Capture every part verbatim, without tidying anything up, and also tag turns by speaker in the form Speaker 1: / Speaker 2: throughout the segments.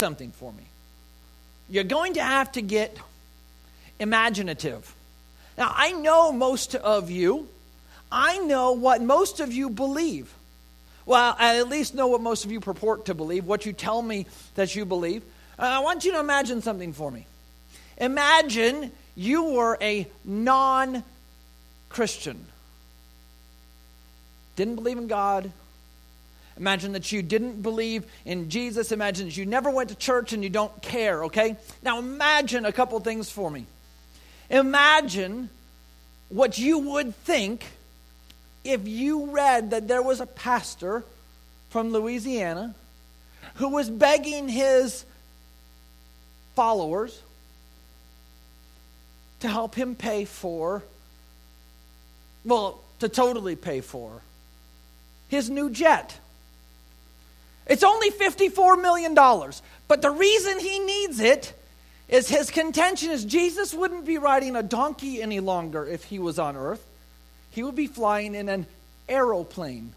Speaker 1: something for me. You're going to have to get imaginative. Now, I know most of you. I know what most of you believe. Well, I at least know what most of you purport to believe, what you tell me that you believe. Uh, I want you to imagine something for me. Imagine you were a non-Christian. Didn't believe in God. Imagine that you didn't believe in Jesus. Imagine that you never went to church and you don't care, okay? Now imagine a couple things for me. Imagine what you would think if you read that there was a pastor from Louisiana who was begging his followers to help him pay for, well, to totally pay for his new jet. It's only fifty-four million dollars, but the reason he needs it is his contention is Jesus wouldn't be riding a donkey any longer if he was on earth. He would be flying in an aeroplane.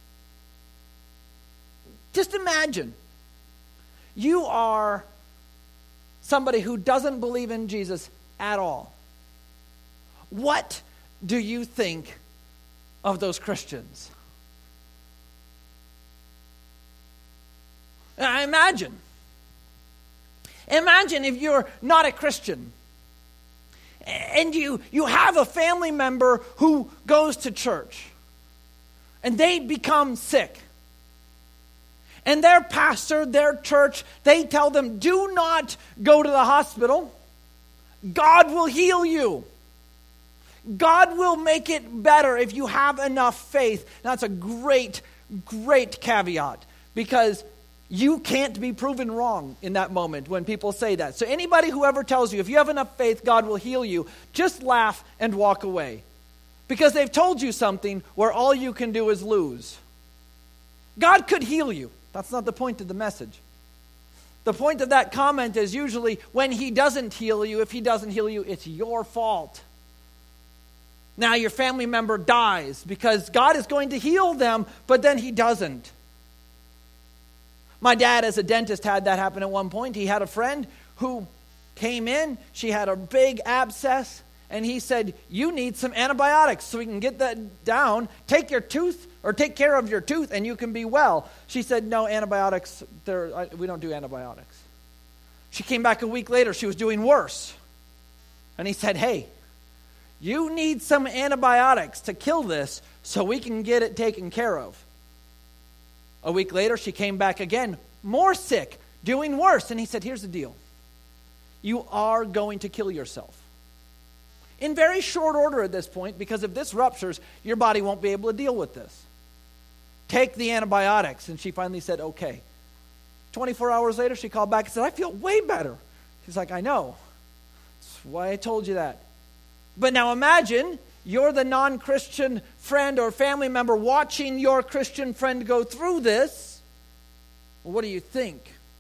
Speaker 1: Just imagine, you are somebody who doesn't believe in Jesus at all. What do you think of those Christians? Now, imagine. Imagine if you're not a Christian and you, you have a family member who goes to church and they become sick. And their pastor, their church, they tell them, do not go to the hospital. God will heal you. God will make it better if you have enough faith. Now, that's a great, great caveat because you can't be proven wrong in that moment when people say that. So anybody who ever tells you, if you have enough faith, God will heal you, just laugh and walk away. Because they've told you something where all you can do is lose. God could heal you. That's not the point of the message. The point of that comment is usually when he doesn't heal you, if he doesn't heal you, it's your fault. Now your family member dies because God is going to heal them, but then he doesn't. My dad, as a dentist, had that happen at one point. He had a friend who came in. She had a big abscess, and he said, you need some antibiotics so we can get that down. Take your tooth, or take care of your tooth, and you can be well. She said, no, antibiotics, we don't do antibiotics. She came back a week later. She was doing worse. And he said, hey, you need some antibiotics to kill this so we can get it taken care of. A week later, she came back again, more sick, doing worse. And he said, here's the deal. You are going to kill yourself. In very short order at this point, because if this ruptures, your body won't be able to deal with this. Take the antibiotics. And she finally said, okay. twenty-four hours later, she called back and said, I feel way better. He's like, I know. That's why I told you that. But now imagine you're the non-Christian friend or family member watching your Christian friend go through this. Well, what do you think?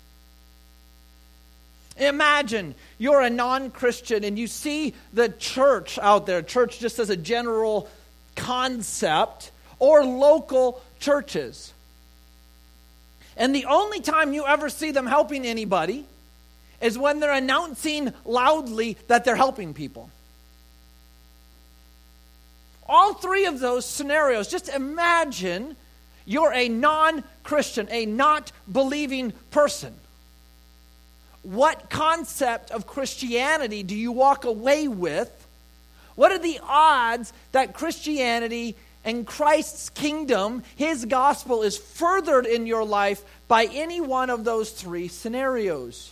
Speaker 1: Imagine you're a non-Christian and you see the church out there, church just as a general concept, or local churches. And the only time you ever see them helping anybody is when they're announcing loudly that they're helping people. All three of those scenarios, just imagine you're a non-Christian, a not believing person. What concept of Christianity do you walk away with? What are the odds that Christianity and Christ's kingdom, his gospel, is furthered in your life by any one of those three scenarios?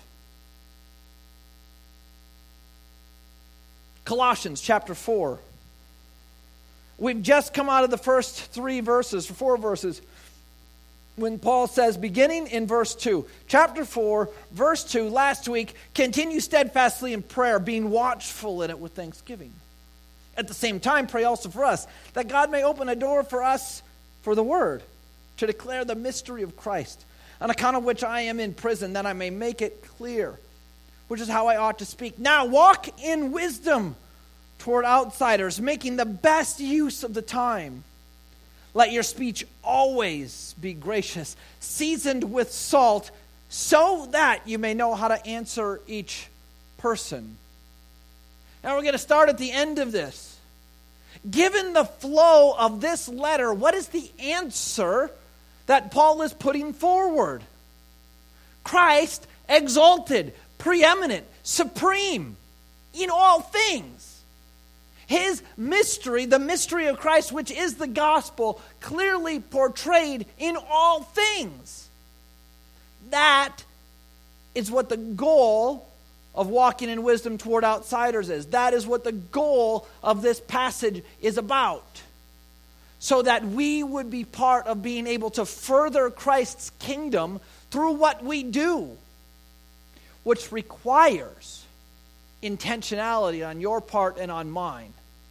Speaker 1: Colossians chapter four. We've just come out of the first three verses, four verses, when Paul says, beginning in verse two, chapter four, verse two, last week, continue steadfastly in prayer, being watchful in it with thanksgiving. At the same time, pray also for us, that God may open a door for us for the word, to declare the mystery of Christ, on account of which I am in prison, that I may make it clear, which is how I ought to speak. Now walk in wisdom toward outsiders, making the best use of the time. Let your speech always be gracious, seasoned with salt, so that you may know how to answer each person. Now we're going to start at the end of this. Given the flow of this letter, what is the answer that Paul is putting forward? Christ exalted, preeminent, supreme in all things. His mystery, the mystery of Christ, which is the gospel, clearly portrayed in all things. That is what the goal of walking in wisdom toward outsiders is. That is what the goal of this passage is about. So that we would be part of being able to further Christ's kingdom through what we do, which requires intentionality on your part and on mine.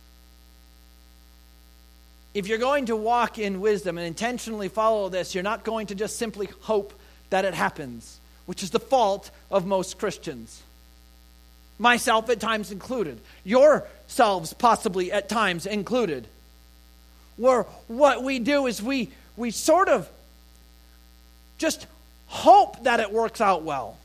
Speaker 1: If you're going to walk in wisdom and intentionally follow this, you're not going to just simply hope that it happens, which is the fault of most Christians. Myself at times included. Yourselves possibly at times included. Where what we do is we, we sort of just hope that it works out well.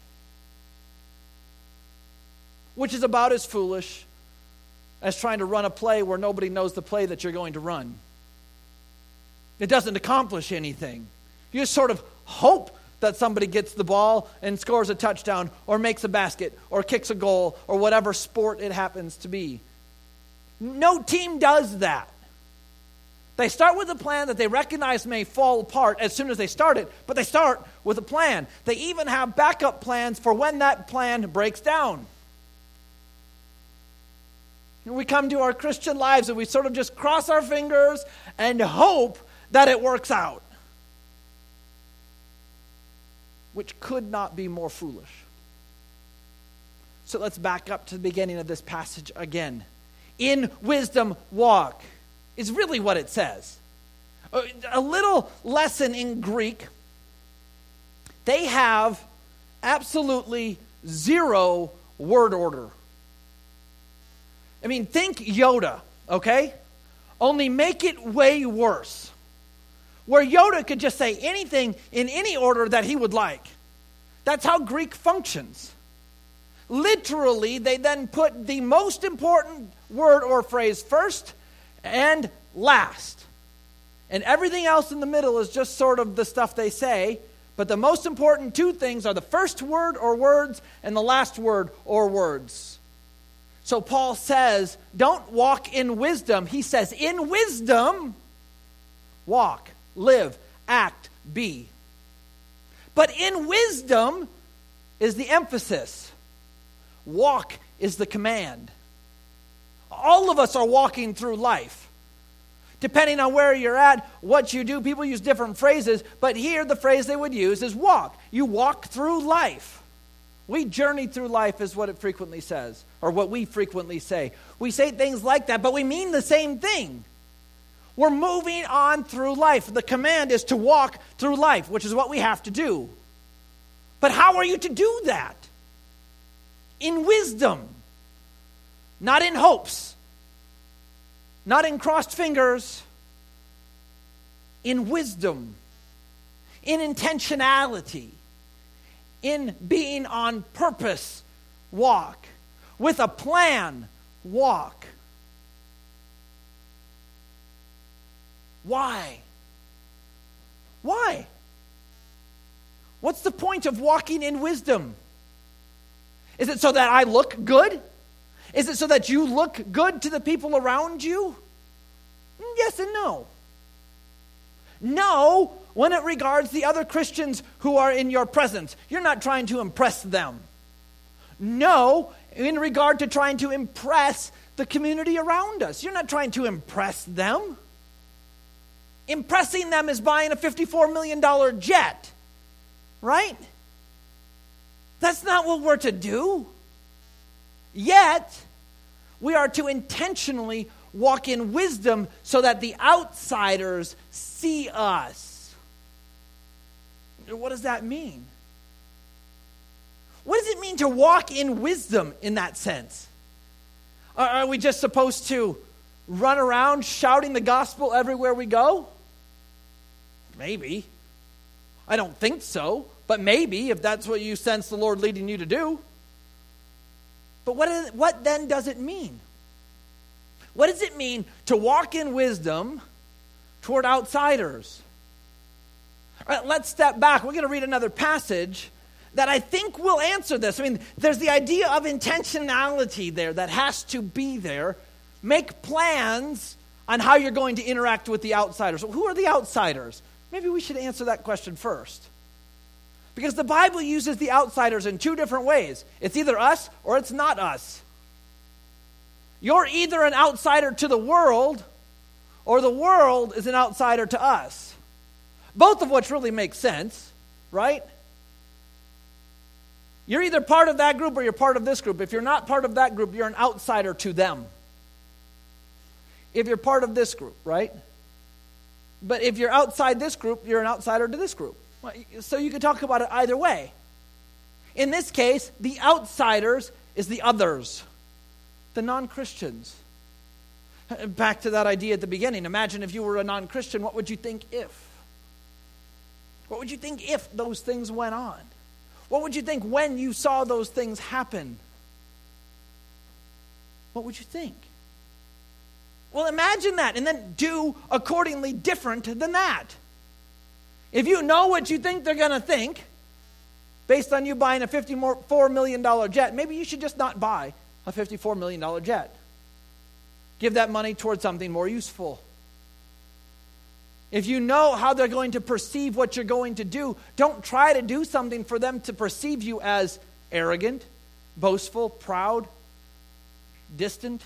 Speaker 1: Which is about as foolish as trying to run a play where nobody knows the play that you're going to run. It doesn't accomplish anything. You just sort of hope that somebody gets the ball and scores a touchdown or makes a basket or kicks a goal or whatever sport it happens to be. No team does that. They start with a plan that they recognize may fall apart as soon as they start it, but they start with a plan. They even have backup plans for when that plan breaks down. And we come to our Christian lives and we sort of just cross our fingers and hope that it works out. Which could not be more foolish. So let's back up to the beginning of this passage again. In wisdom walk is really what it says. A little lesson in Greek. They have absolutely zero word order. I mean, think Yoda, okay? Only make it way worse. Where Yoda could just say anything in any order that he would like. That's how Greek functions. Literally, they then put the most important word or phrase first and last. And everything else in the middle is just sort of the stuff they say. But the most important two things are the first word or words and the last word or words. So Paul says, don't walk in wisdom. He says, in wisdom, walk. Live, act, be. But in wisdom is the emphasis. Walk is the command. All of us are walking through life. Depending on where you're at, what you do, people use different phrases, but here the phrase they would use is walk. You walk through life. We journey through life is what it frequently says, or what we frequently say. We say things like that, but we mean the same thing. We're moving on through life. The command is to walk through life, which is what we have to do. But how are you to do that? In wisdom. Not in hopes. Not in crossed fingers. In wisdom. In intentionality. In being on purpose. Walk. With a plan. Walk. Why? Why? What's the point of walking in wisdom? Is it so that I look good? Is it so that you look good to the people around you? Yes and no. No, when it regards the other Christians who are in your presence. You're not trying to impress them. No, in regard to trying to impress the community around us. You're not trying to impress them. Impressing them is buying a fifty-four million dollars jet, right? That's not what we're to do. Yet, we are to intentionally walk in wisdom so that the outsiders see us. What does that mean? What does it mean to walk in wisdom in that sense? Are we just supposed to run around shouting the gospel everywhere we go? Maybe. I don't think so, but maybe if that's what you sense the Lord leading you to do. But what, is, what then does it mean? What does it mean to walk in wisdom toward outsiders? All right, let's step back. We're going to read another passage that I think will answer this. I mean, there's the idea of intentionality there that has to be there. Make plans on how you're going to interact with the outsiders. Well, who are the outsiders? Maybe we should answer that question first. Because the Bible uses the outsiders in two different ways. It's either us or it's not us. You're either an outsider to the world or the world is an outsider to us. Both of which really make sense, right? You're either part of that group or you're part of this group. If you're not part of that group, you're an outsider to them. If you're part of this group, right? But if you're outside this group, you're an outsider to this group. So you can talk about it either way. In this case, the outsiders is the others, the non-Christians. Back to that idea at the beginning. Imagine if you were a non-Christian, what would you think if? What would you think if those things went on? What would you think when you saw those things happen? What would you think? Well, imagine that and then do accordingly different than that. If you know what you think they're going to think, based on you buying a fifty-four million dollars jet, maybe you should just not buy a fifty-four million dollars jet. Give that money towards something more useful. If you know how they're going to perceive what you're going to do, don't try to do something for them to perceive you as arrogant, boastful, proud, distant.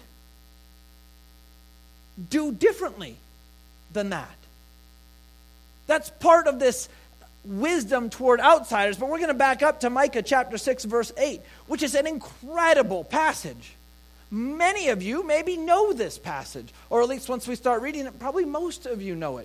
Speaker 1: Do differently than that. That's part of this wisdom toward outsiders, but we're going to back up to Micah chapter six, verse eight, which is an incredible passage. Many of you maybe know this passage, or at least once we start reading it, probably most of you know it.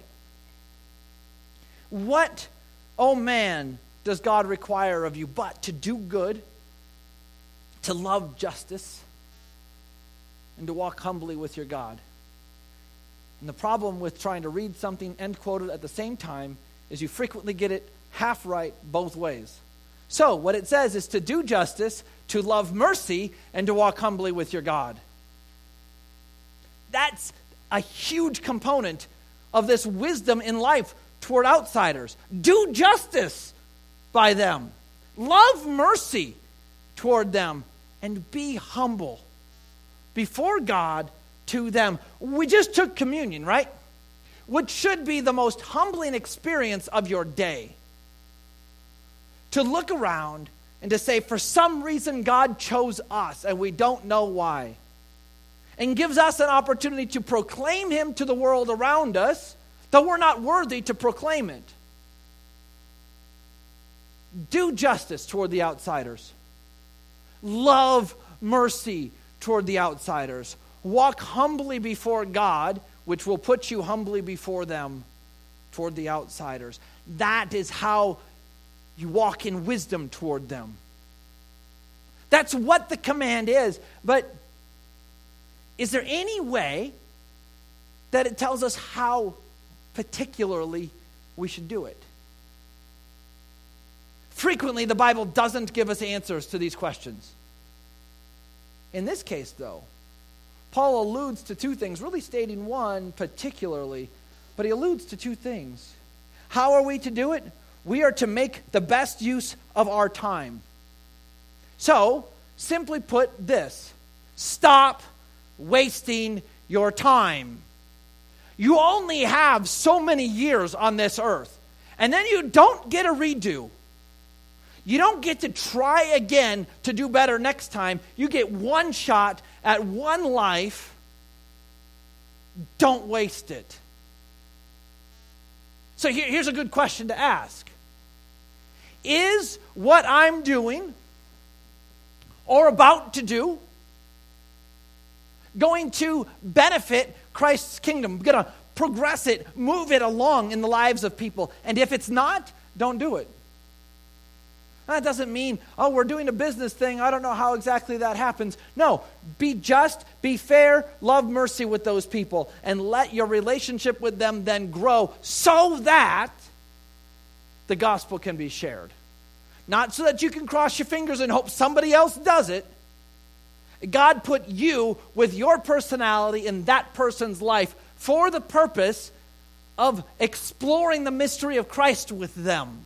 Speaker 1: What, oh man, does God require of you but to do good, to love justice, and to walk humbly with your God? And the problem with trying to read something and quote it at the same time is you frequently get it half right both ways. So what it says is to do justice, to love mercy, and to walk humbly with your God. That's a huge component of this wisdom in life toward outsiders. Do justice by them. Love mercy toward them. And be humble before God to them. We just took communion, right? Which should be the most humbling experience of your day. To look around and to say, for some reason God chose us and we don't know why. And gives us an opportunity to proclaim him to the world around us, though we're not worthy to proclaim it. Do justice toward the outsiders. Love mercy toward the outsiders. Walk humbly before God, which will put you humbly before them, toward the outsiders. That is how you walk in wisdom toward them. That's what the command is. But is there any way that it tells us how particularly we should do it? Frequently, the Bible doesn't give us answers to these questions. In this case, though, Paul alludes to two things, really stating one particularly, but he alludes to two things. How are we to do it? We are to make the best use of our time. So, simply put this, stop wasting your time. You only have so many years on this earth, and then you don't get a redo. You don't get to try again to do better next time. You get one shot at one life. Don't waste it. So here, here's a good question to ask. Is what I'm doing or about to do going to benefit Christ's kingdom? Going to progress it, move it along in the lives of people? And if it's not, don't do it. That doesn't mean, oh, we're doing a business thing. I don't know how exactly that happens. No, be just, be fair, love mercy with those people, and let your relationship with them then grow so that the gospel can be shared. not so that you can cross your fingers and hope somebody else does it. God put you with your personality in that person's life for the purpose of exploring the mystery of Christ with them.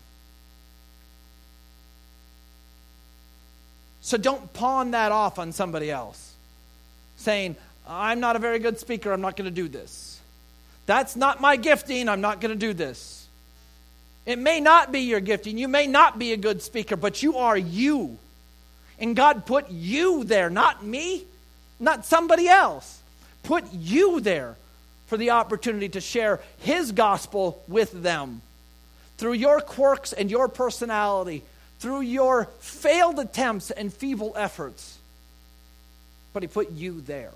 Speaker 1: So don't pawn that off on somebody else, saying, I'm not a very good speaker, I'm not going to do this. That's not my gifting, I'm not going to do this. It may not be your gifting, you may not be a good speaker, but you are you. And God put you there, not me, not somebody else. Put you there for the opportunity to share His gospel with them. Through your quirks and your personality, through your failed attempts and feeble efforts. But He put you there.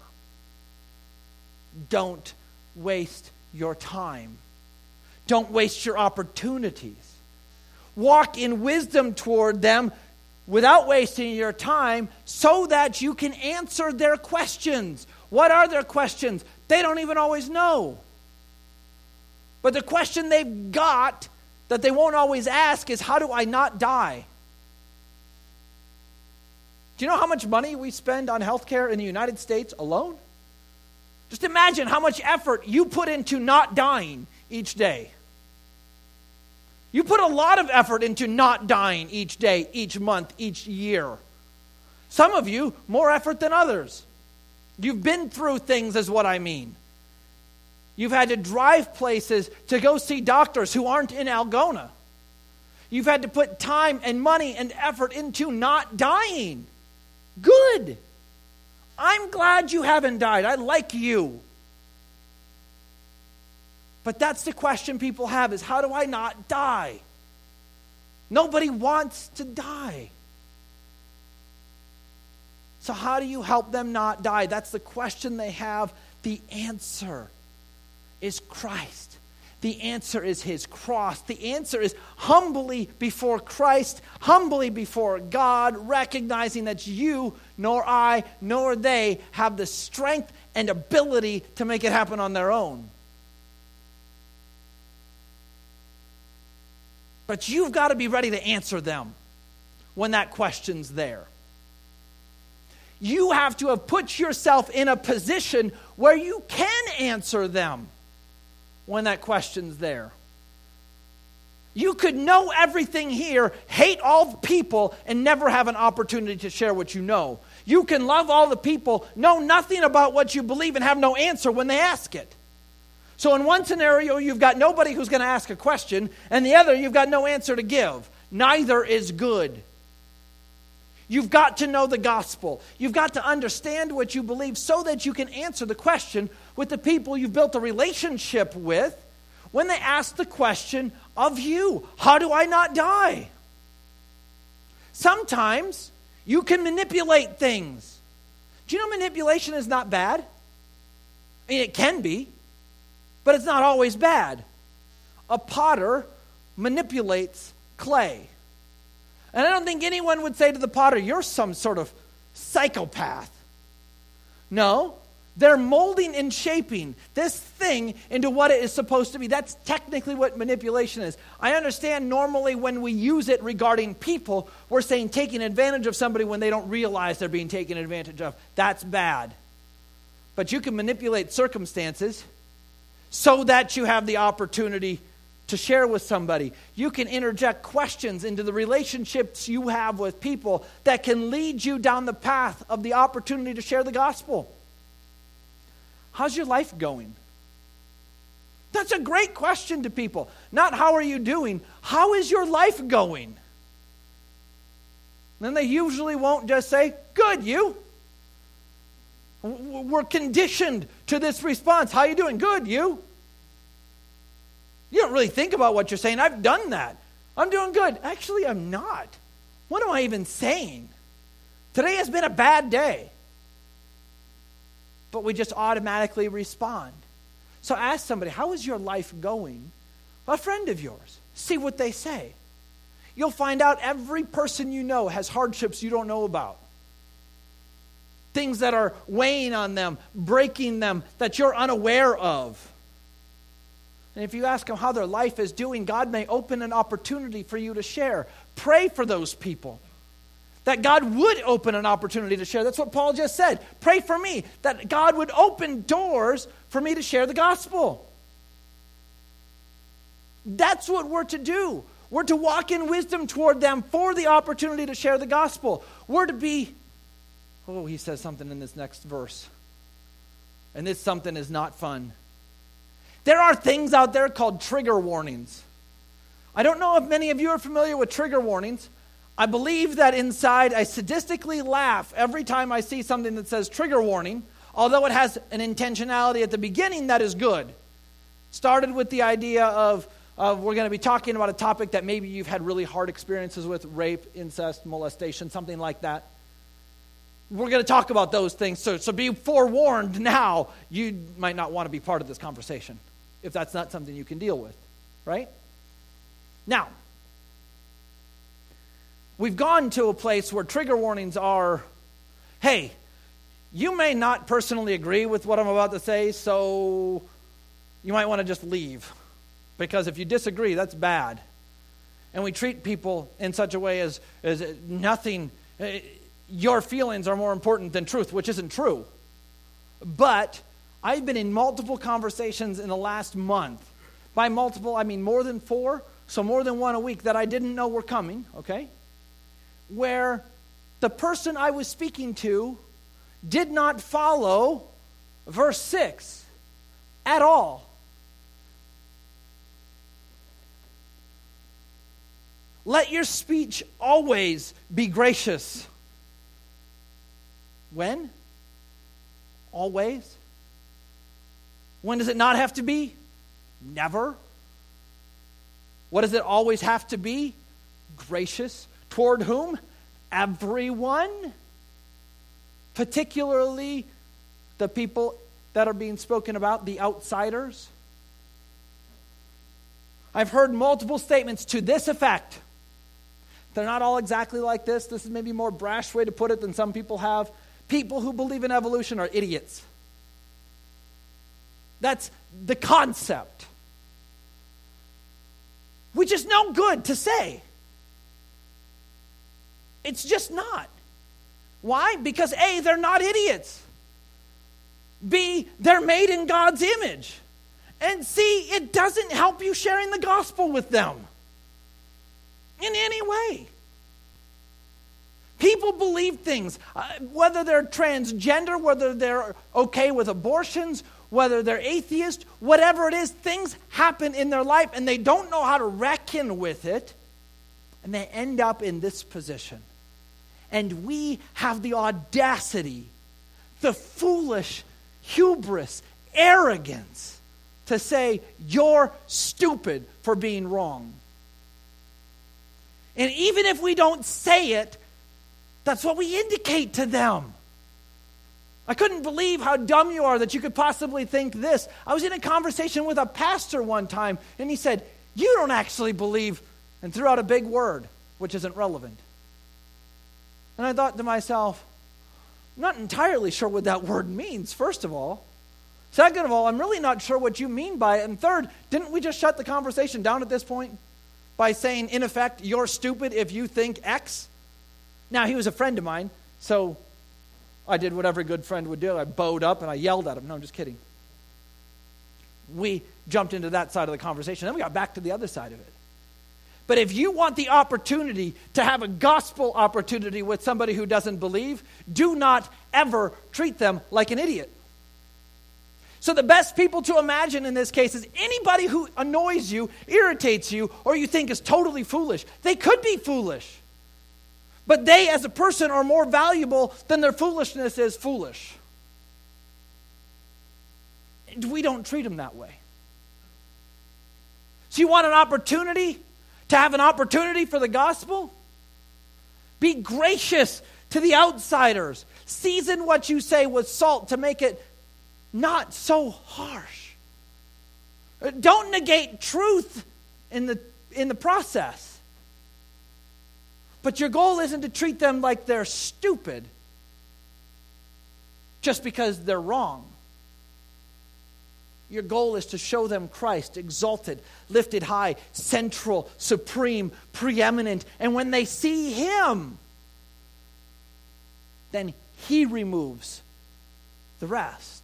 Speaker 1: Don't waste your time. Don't waste your opportunities. Walk in wisdom toward them without wasting your time so that you can answer their questions. What are their questions? They don't even always know. But the question they've got that they won't always ask is, how do I not die? Do you know how much money we spend on healthcare in the United States alone? Just imagine how much effort you put into not dying each day. You put a lot of effort into not dying each day, each month, each year. Some of you, more effort than others. You've been through things is what I mean. You've had to drive places to go see doctors who aren't in Algona. You've had to put time and money and effort into not dying. Good. I'm glad you haven't died. I like you. But that's the question people have is, how do I not die? Nobody wants to die. So how do you help them not die? That's the question they have. The answer is Christ. The answer is His cross. The answer is humbly before Christ, humbly before God, recognizing that you, nor I, nor they have the strength and ability to make it happen on their own. But you've got to be ready to answer them when that question's there. You have to have put yourself in a position where you can answer them when that question's there. You could know everything here, hate all the people, and never have an opportunity to share what you know. You can love all the people, know nothing about what you believe, and have no answer when they ask it. So in one scenario, you've got nobody who's going to ask a question, and the other, you've got no answer to give. Neither is good. You've got to know the gospel. You've got to understand what you believe so that you can answer the question with the people you've built a relationship with when they ask the question of you. How do I not die? Sometimes you can manipulate things. Do you know manipulation is not bad? I mean, it can be, but it's not always bad. A potter manipulates clay. And I don't think anyone would say to the potter, you're some sort of psychopath. No, they're molding and shaping this thing into what it is supposed to be. That's technically what manipulation is. I understand normally when we use it regarding people, we're saying taking advantage of somebody when they don't realize they're being taken advantage of. That's bad. But you can manipulate circumstances so that you have the opportunity to share with somebody. You can interject questions into the relationships you have with people that can lead you down the path of the opportunity to share the gospel. How's your life going? That's a great question to people. Not how are you doing, how is your life going? Then they usually won't just say, good, you. We're conditioned to this response. How you doing? Good, you. You don't really think about what you're saying. I've done that. I'm doing good. Actually, I'm not. What am I even saying? Today has been a bad day. But we just automatically respond. So ask somebody, how is your life going? A friend of yours. See what they say. You'll find out every person you know has hardships you don't know about. Things that are weighing on them, breaking them, that you're unaware of. And if you ask them how their life is doing, God may open an opportunity for you to share. pray for those people, that God would open an opportunity to share. That's what Paul just said. Pray for me, that God would open doors for me to share the gospel. That's what we're to do. We're to walk in wisdom toward them for the opportunity to share the gospel. We're to be, oh, he says something in this next verse. And this something is not fun. There are things out there called trigger warnings. I don't know if many of you are familiar with trigger warnings. I believe that inside I sadistically laugh every time I see something that says trigger warning, although it has an intentionality at the beginning that is good. Started with the idea of, of we're going to be talking about a topic that maybe you've had really hard experiences with, rape, incest, molestation, something like that. We're going to talk about those things, so, so be forewarned now. You might not want to be part of this conversation if that's not something you can deal with, right? Now, we've gone to a place where trigger warnings are, hey, you may not personally agree with what I'm about to say, so you might want to just leave. Because if you disagree, that's bad. And we treat people in such a way as, as nothing, your feelings are more important than truth, which isn't true. But I've been in multiple conversations in the last month. By multiple, I mean more than four, so more than one a week that I didn't know were coming, okay? Where the person I was speaking to did not follow verse six at all. Let your speech always be gracious. When? Always. When does it not have to be? Never. What does it always have to be? Gracious. Toward whom? Everyone. Particularly the people that are being spoken about, the outsiders. I've heard multiple statements to this effect. They're not all exactly like this. This is maybe a more brash way to put it than some people have. People who believe in evolution are idiots. That's the concept. Which is no good to say. It's just not. Why? Because A, they're not idiots. B, they're made in God's image. And C, it doesn't help you sharing the gospel with them in any way. People believe things, uh, whether they're transgender, whether they're okay with abortions, whether they're atheist, whatever it is, things happen in their life and they don't know how to reckon with it, and they end up in this position. And we have the audacity, the foolish hubris, arrogance to say, you're stupid for being wrong. And even if we don't say it, that's what we indicate to them. I couldn't believe how dumb you are that you could possibly think this. I was in a conversation with a pastor one time, and he said, you don't actually believe, and threw out a big word, which isn't relevant. And I thought to myself, I'm not entirely sure what that word means, first of all. Second of all, I'm really not sure what you mean by it. And third, didn't we just shut the conversation down at this point by saying, in effect, you're stupid if you think X? Now, he was a friend of mine, so I did what every good friend would do. I bowed up and I yelled at him. No, I'm just kidding. We jumped into that side of the conversation. Then we got back to the other side of it. But if you want the opportunity to have a gospel opportunity with somebody who doesn't believe, do not ever treat them like an idiot. So the best people to imagine in this case is anybody who annoys you, irritates you, or you think is totally foolish. They could be foolish. But they as a person are more valuable than their foolishness is foolish. We don't treat them that way. So you want an opportunity to have an opportunity for the gospel? Be gracious to the outsiders. Season what you say with salt to make it not so harsh. Don't negate truth in the in the process. But your goal isn't to treat them like they're stupid just because they're wrong. Your goal is to show them Christ, exalted, lifted high, central, supreme, preeminent. And when they see him, then he removes the rest.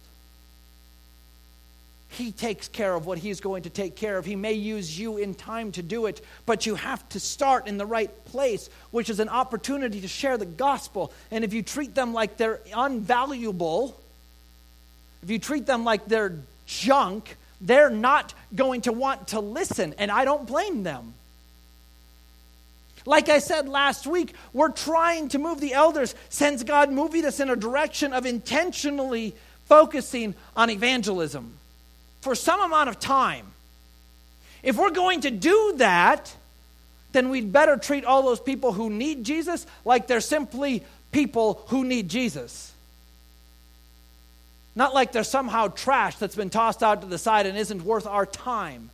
Speaker 1: He takes care of what he's going to take care of. He may use you in time to do it, but you have to start in the right place, which is an opportunity to share the gospel. And if you treat them like they're unvaluable, if you treat them like they're junk, they're not going to want to listen, and I don't blame them. Like I said last week, we're trying to move the elders since God moved us in a direction of intentionally focusing on evangelism for some amount of time. If we're going to do that, then we'd better treat all those people who need Jesus like they're simply people who need Jesus. Not like they're somehow trash that's been tossed out to the side and isn't worth our time.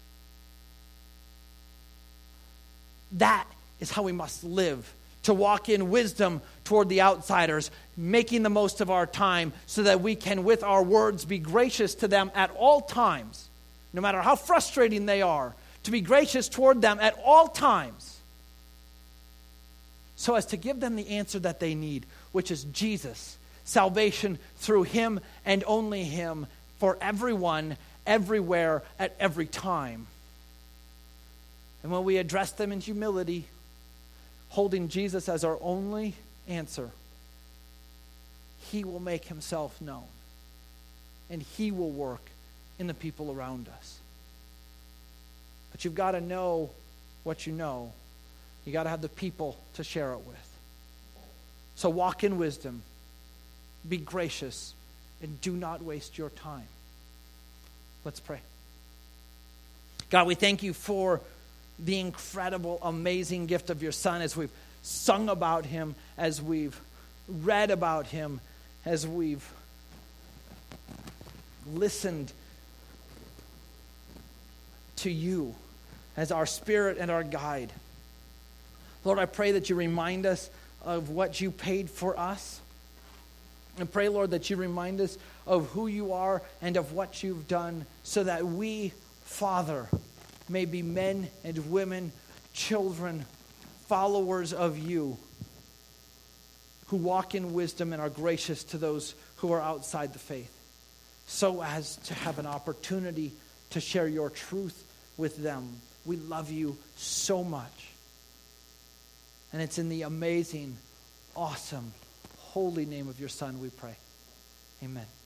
Speaker 1: That is how we must live, to walk in wisdom toward the outsiders, making the most of our time so that we can, with our words, be gracious to them at all times, no matter how frustrating they are, to be gracious toward them at all times, so as to give them the answer that they need, which is Jesus, salvation through him and only him, for everyone, everywhere, at every time. And when we address them in humility, holding Jesus as our only answer, he will make himself known, and he will work in the people around us. But you've got to know what you know. You got to have the people to share it with. So walk in wisdom, be gracious, and do not waste your time. Let's pray. God, we thank you for the incredible, amazing gift of your Son, as we've sung about him, as we've read about him, as we've listened to you as our spirit and our guide. Lord, I pray that you remind us of what you paid for us. And pray, Lord, that you remind us of who you are and of what you've done, so that we, Father, may be men and women, children, followers of you, who walk in wisdom and are gracious to those who are outside the faith, so as to have an opportunity to share your truth with them. We love you so much. And it's in the amazing, awesome, holy name of your Son we pray. Amen.